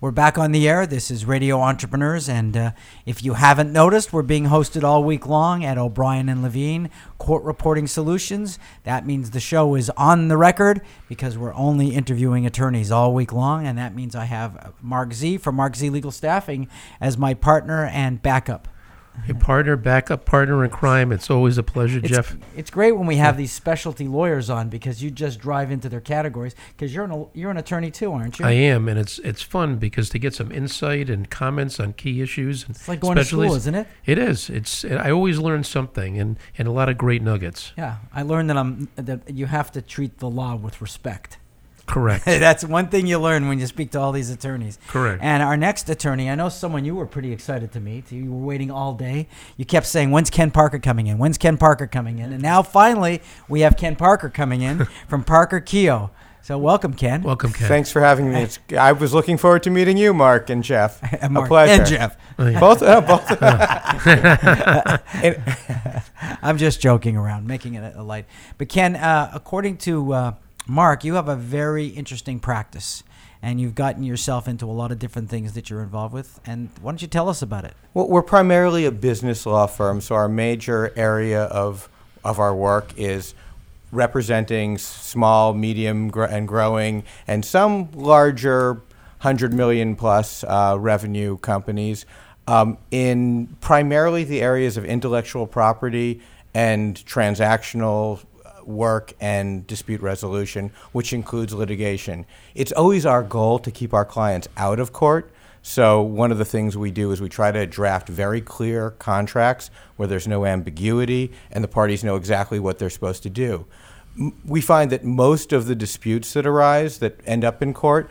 We're back on the air. This is Radio Entrepreneurs, and if you haven't noticed, we're being hosted all week long at O'Brien and Levine Court Reporting Solutions. That means the show is on the record because we're only interviewing attorneys all week long, and that means I have Mark Z from Mark Z Legal Staffing as my partner and backup. Hey, partner, backup partner in crime. It's always a pleasure, Jeff. It's great when we have these specialty lawyers on because you just drive into their categories because you're an attorney too, aren't you? I am, and it's fun because to get some insight and comments on key issues. It's like going to school, isn't it? It is. I always learn something and a lot of great nuggets. Yeah, I learned that you have to treat the law with respect. Correct. That's one thing you learn when you speak to all these attorneys. Correct. And our next attorney, I know someone you were pretty excited to meet. You were waiting all day. You kept saying, when's Ken Parker coming in? When's Ken Parker coming in? And now finally we have Ken Parker coming in from Parker Keogh. So welcome, Ken. Welcome, Ken. Thanks for having me. I was looking forward to meeting you, Mark and Jeff. Mark a pleasure. and Jeff. Oh, yeah. Both. I'm just joking around, making it a light. But Ken, according to Mark, you have a very interesting practice, and you've gotten yourself into a lot of different things that you're involved with. And why don't you tell us about it? Well, we're primarily a business law firm, so our major area of our work is representing small, medium, and growing, and some larger 100 million plus revenue companies in primarily the areas of intellectual property and transactional work and dispute resolution, which includes litigation. It's always our goal to keep our clients out of court. So one of the things we do is we try to draft very clear contracts where there's no ambiguity and the parties know exactly what they're supposed to do. We find that most of the disputes that arise that end up in court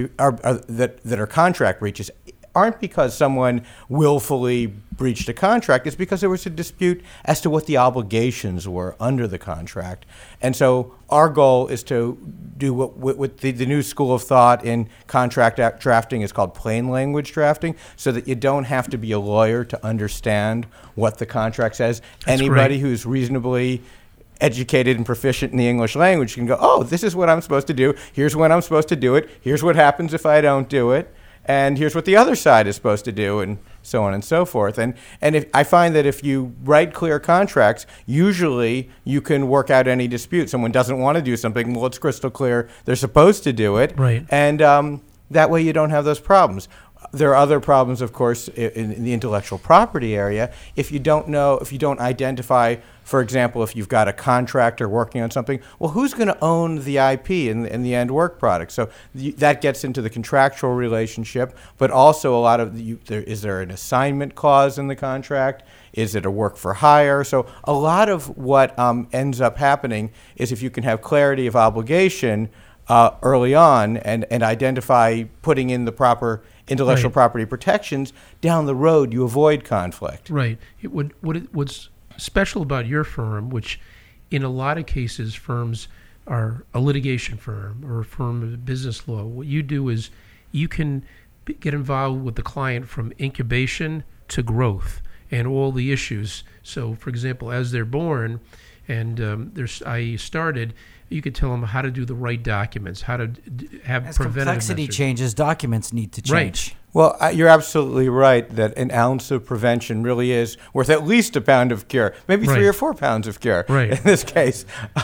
that are contract breaches aren't because someone willfully breached a contract. It's because there was a dispute as to what the obligations were under the contract. And so our goal is to do what the new school of thought in contract drafting is called plain language drafting, so that you don't have to be a lawyer to understand what the contract says. That's Anybody great. who's reasonably educated and proficient in the English language can go, oh, this is what I'm supposed to do. Here's when I'm supposed to do it. Here's what happens if I don't do it. And here's what the other side is supposed to do, and so on and so forth. And I find that if you write clear contracts, usually you can work out any dispute. Someone doesn't want to do something, well, it's crystal clear they're supposed to do it. Right. And that way you don't have those problems. There are other problems, of course, in the intellectual property area. If you don't identify, for example, if you've got a contractor working on something, well, who's going to own the IP in the end work product? So that gets into the contractual relationship, but also a lot of is there an assignment clause in the contract? Is it a work for hire? So a lot of what ends up happening is if you can have clarity of obligation early on and identify putting in the proper intellectual property protections, down the road you avoid conflict. Right. What's special about your firm, which in a lot of cases firms are a litigation firm or a firm of business law, what you do is you can get involved with the client from incubation to growth and all the issues. So, for example, as they're born, and I started, you could tell them how to do the right documents, how to have As preventative complexity measures. changes, documents need to change. Right. Well, you're absolutely right that an ounce of prevention really is worth at least a pound of cure, maybe 3 or 4 pounds of cure in this case.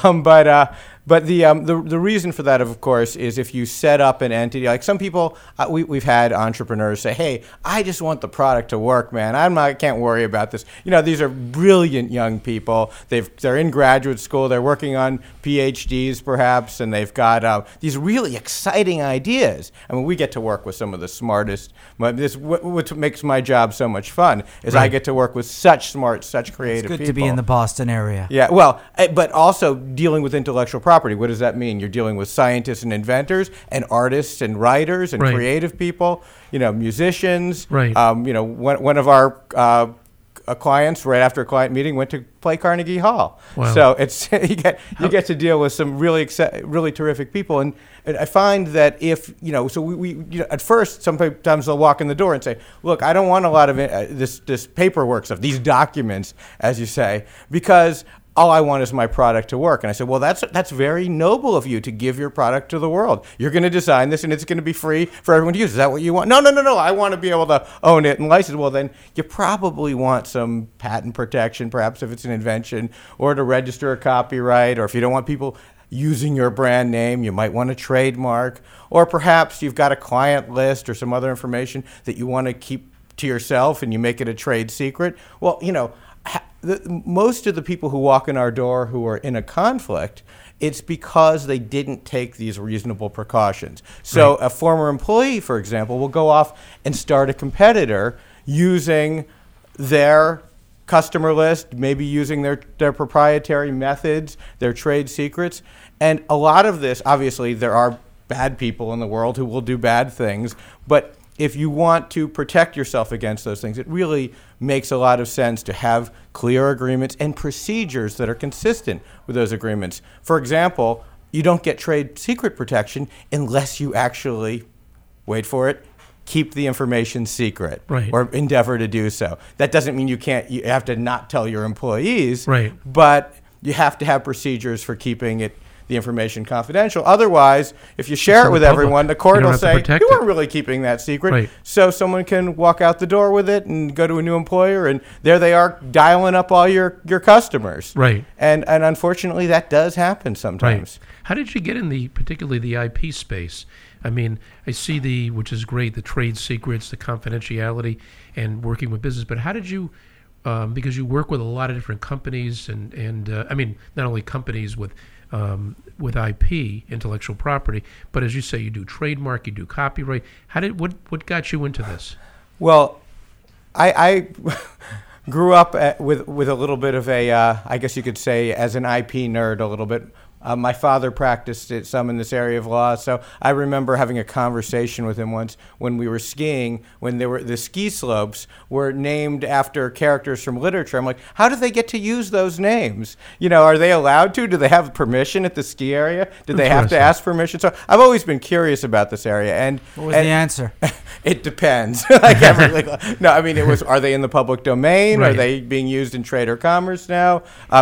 But the reason for that, of course, is if you set up an entity, like some people, we've had entrepreneurs say, hey, I just want the product to work, man. I can't worry about this. These are brilliant young people. They're in graduate school. They're working on PhDs perhaps, and they've got these really exciting ideas. I mean, we get to work with some of the smartest. What makes my job so much fun is I get to work with such smart, such creative people. It's good to be in the Boston area. Yeah, well, but also dealing with intellectual property. What does that mean? You're dealing with scientists and inventors and artists and writers and creative people, musicians. Right. One of our clients, right after a client meeting, went to play Carnegie Hall. Wow. So it's you get to deal with some really terrific people. And I find that if, so we at first, sometimes they'll walk in the door and say, look, I don't want a lot of this paperwork stuff, these documents, as you say, because all I want is my product to work. And I said, well, that's very noble of you to give your product to the world. You're going to design this and it's going to be free for everyone to use. Is that what you want? No. I want to be able to own it and license it. Well, then you probably want some patent protection, perhaps if it's an invention, or to register a copyright, or if you don't want people using your brand name, you might want a trademark, or perhaps you've got a client list or some other information that you want to keep to yourself and you make it a trade secret. Well, most of the people who walk in our door who are in a conflict, it's because they didn't take these reasonable precautions. So a former employee, for example, will go off and start a competitor using their customer list, maybe using their proprietary methods, their trade secrets. And a lot of this, obviously, there are bad people in the world who will do bad things, but if you want to protect yourself against those things, it really makes a lot of sense to have clear agreements and procedures that are consistent with those agreements. For example, you don't get trade secret protection unless you actually, wait for it, keep the information secret, right, or endeavor to do so. That doesn't mean you have to not tell your employees, right, but you have to have procedures for keeping the information confidential. Otherwise, if you share it with everyone, the court will say, you weren't really keeping that secret. Right. So someone can walk out the door with it and go to a new employer, and there they are dialing up all your customers. Right. And unfortunately, that does happen sometimes. Right. How did you get in particularly the IP space? I mean, I see which is great, the trade secrets, the confidentiality, and working with business, but how did you, because you work with a lot of different companies and I mean, not only companies with IP, intellectual property, but as you say, you do trademark, you do copyright. What got you into this? Well, I grew up with a little bit of I guess you could say, as an IP nerd a little bit. My father practiced some in this area of law, so I remember having a conversation with him once when we were skiing, when the ski slopes were named after characters from literature. I'm like, how do they get to use those names? Are they allowed to? Do they have permission at the ski area? Did they have to ask permission? So I've always been curious about this area. And what was the answer? It depends. No, I mean, are they in the public domain? Right. Are they being used in trade or commerce now?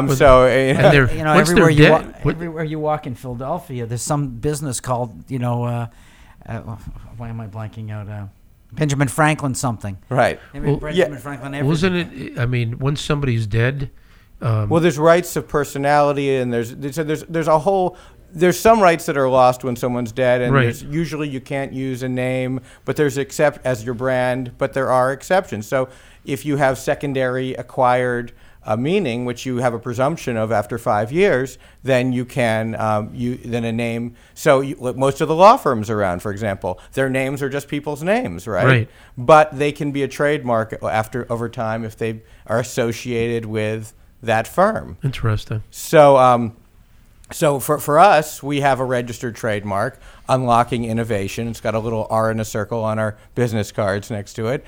Everywhere you walk in Philadelphia, there's some business called, why am I blanking out? Benjamin Franklin something. Right. Benjamin Franklin. Everything. Wasn't it? I mean, once somebody's dead. Well, there's rights of personality, and there's some rights that are lost when someone's dead, and right. Usually you can't use a name, but there's as your brand, but there are exceptions. So if you have secondary acquired meaning, which you have a presumption of after 5 years, then you can then a name. So most of the law firms around, for example, their names are just people's names, right? Right. But they can be a trademark over time if they are associated with that firm. Interesting. So for us, we have a registered trademark, Unlocking Innovation. It's got a little R in a circle on our business cards next to it.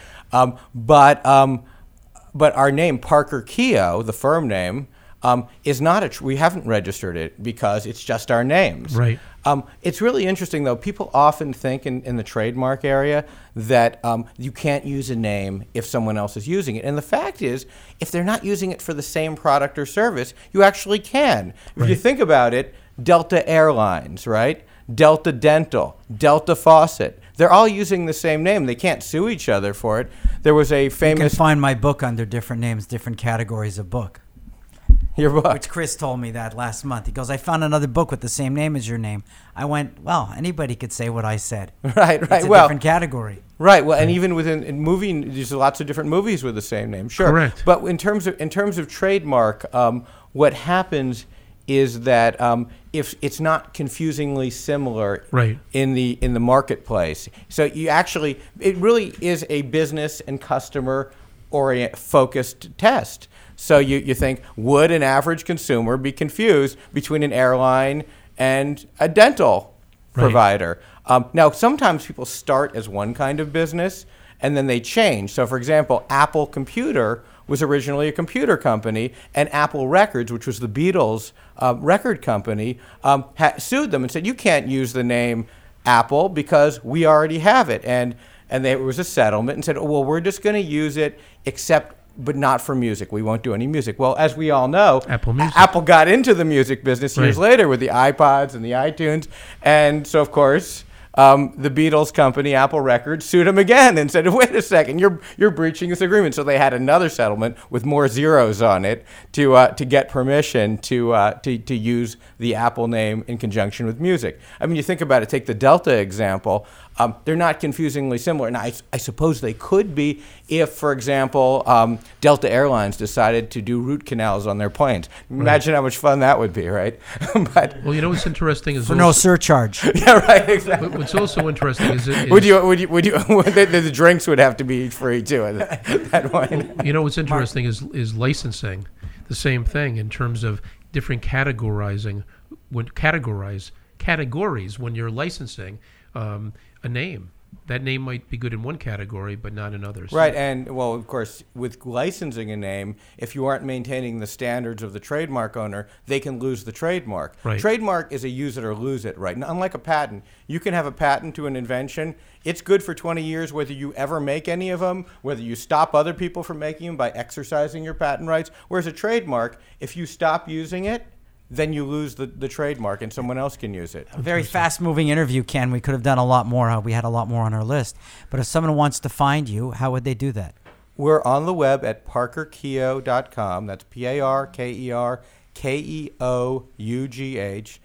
But our name, Parker Keogh, the firm name, is not we haven't registered it because it's just our names. Right. It's really interesting, though. People often think in the trademark area that you can't use a name if someone else is using it. And the fact is, if they're not using it for the same product or service, you actually can. If Right. you think about it, Delta Airlines, right? Delta Dental, Delta Faucet. They're all using the same name. They can't sue each other for it. There was a famous... You can find my book under different names, different categories of book. Your book. Which Chris told me that last month. He goes, I found another book with the same name as your name. I went, well, anybody could say what I said. Right. It's a different category. Right. Well, and even in movie, there's lots of different movies with the same name. Sure. Correct. But in terms of trademark, what happens is that if it's not confusingly similar right. in the marketplace, so it really is a business and customer focused test. So you think, would an average consumer be confused between an airline and a dental provider? Now, sometimes people start as one kind of business and then they change. So, for example, Apple Computer was originally a computer company, and Apple Records, which was the Beatles' record company, sued them and said, you can't use the name Apple because we already have it. And there was a settlement and said, well, we're just going to use it except but not for music. We won't do any music. Well, as we all know, Apple Music. Apple got into the music business years Right. later with the iPods and the iTunes. And so, of course, the Beatles company, Apple Records, sued them again and said, wait a second, you're breaching this agreement. So they had another settlement with more zeros on it to get permission to use the Apple name in conjunction with music. I mean, you think about it, take the Delta example. They're not confusingly similar. Now, I suppose they could be if, for example, Delta Airlines decided to do root canals on their planes. Imagine how much fun that would be, right? But Well, you know what's interesting is For no surcharge. yeah, right, exactly. what's also interesting is The drinks would have to be free too at that point. you know what's interesting is licensing, the same thing in terms of different categories when you're licensing a name. That name might be good in one category, but not in others. Right, and well, of course, with licensing a name, if you aren't maintaining the standards of the trademark owner, they can lose the trademark. Right. Trademark is a use it or lose it, right? And unlike a patent, you can have a patent to an invention. It's good for 20 years whether you ever make any of them, whether you stop other people from making them by exercising your patent rights. Whereas a trademark, if you stop using it, then you lose the trademark and someone else can use it. A very fast-moving interview, Ken. We could have done a lot more. We had a lot more on our list. But if someone wants to find you, how would they do that? We're on the web at parkerkeogh.com. That's ParkerKeough,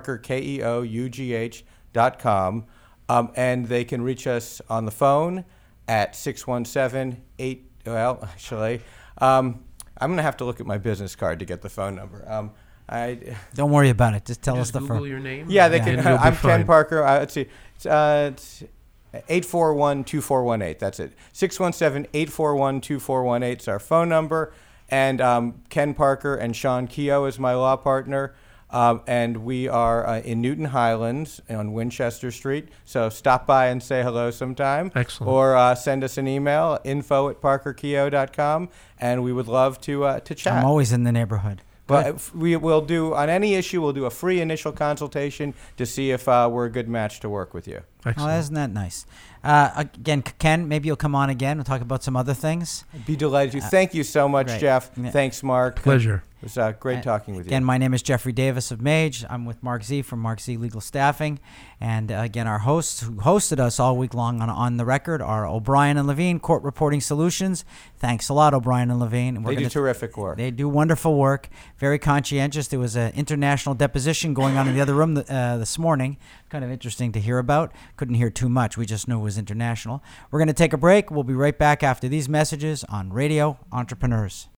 parkerkeough.com. And they can reach us on the phone at 617-8... Well, actually, I'm going to have to look at my business card to get the phone number. Don't worry about it. Just tell us Just the Google first. your name. Yeah, they and can. you'll be I'm fine. Ken Parker. Let's see. It's 841-2418. That's it. 617-841-2418 is our phone number. And Ken Parker and Sean Keogh is my law partner. And we are in Newton Highlands on Winchester Street. So stop by and say hello sometime. Excellent. Or send us an email, info@parkerkeogh.com. And we would love to chat. I'm always in the neighborhood. But we will do, on any issue, we'll do a free initial consultation to see if we're a good match to work with you. Oh, Excellent. isn't that nice? Again, Ken, maybe you'll come on again. We'll talk about some other things. I'd be delighted to. Thank you so much, great. Jeff. Yeah. Thanks, Mark. Pleasure. It was great talking with you. Again, my name is Jeffrey Davis of Mage. I'm with Mark Z from Mark Z Legal Staffing. And again, our hosts who hosted us all week long on the record are O'Brien and Levine, Court Reporting Solutions. Thanks a lot, O'Brien and Levine. They do terrific work. They do wonderful work, very conscientious. There was an international deposition going on in the other room this morning. Kind of interesting to hear about. Couldn't hear too much. We just knew it was international. We're going to take a break. We'll be right back after these messages on Radio Entrepreneurs.